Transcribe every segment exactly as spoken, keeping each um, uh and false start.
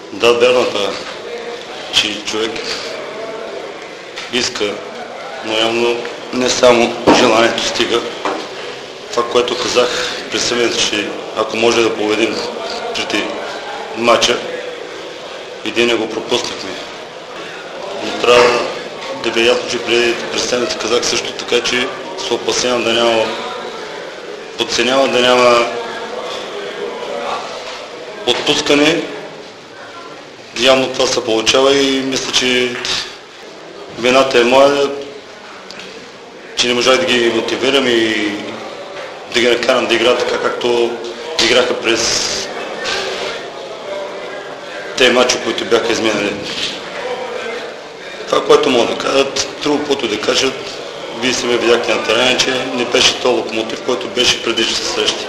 Да, вярната, че човек иска, но явно не само желанието стига. Това, което казах през съмнението, че ако може да победим трите матча, един го пропуснахме. Но трябва да бе ясно, че преди представените казах също така, че се опасявам да няма, подценявам да няма отпускане. Явно това се получава и мисля, че вината е моя, че не можах да ги мотивирам и да ги накарам да играят така, както играха през тези мачи, които бяха изминали. Това, което мога да кажат, друго пъто да кажат, вие сами видяхте на терена, че не беше този локомотив, който беше предишните срещи.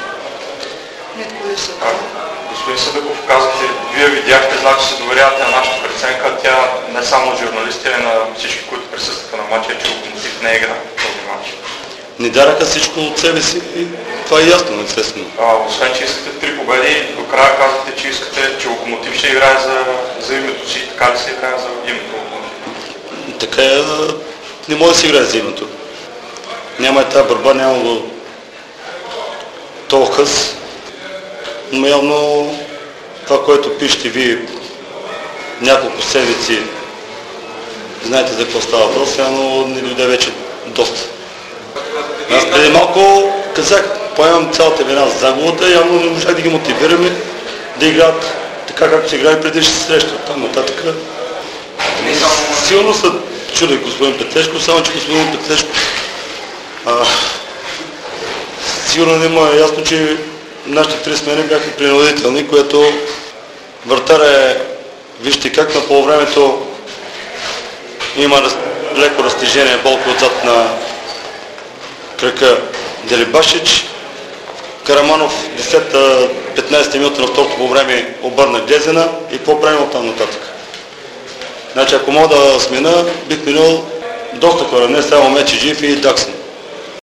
Господин Садъков, казахте, вие видяхте, значи се доверявате на нашата преценка, тя не само журналисти, а и на всички, които присъстваха на матча, че локомотив не игра в този матч. Не дараха всичко от себе си и това е ясно, естествено. А, освен, че искате три победи, до края казахте, че искате, че локомотив ще играе за, за името си. Така ли се играе за името локомотив? Така е, не може да се играе за името. Няма и тази борба, няма го този хъс. Но явно това, което пишете вие няколко седмици, знаете за какво става въпрос, явно не дойде вече доста. Аз преди малко казах, поемам цялата вина за загубата, явно не можах да ги мотивираме да играят така, както се играли преди ще се срещат. Там нататък силно са чули господин Петлешко, само че господин Петлешко а, сигурно не му е ясно, че нашите три смени бяха принудителни, което вратаря е, вижте как на полувремето има раз, леко разтежение болко отзад на крака Делибашич. Караманов десета-петнадесета минута на второто по време обърна Глезена и какво правим от там нататък. Значи ако мога да смена, бих минал доста хора, не само Мечеджиев и Даксън.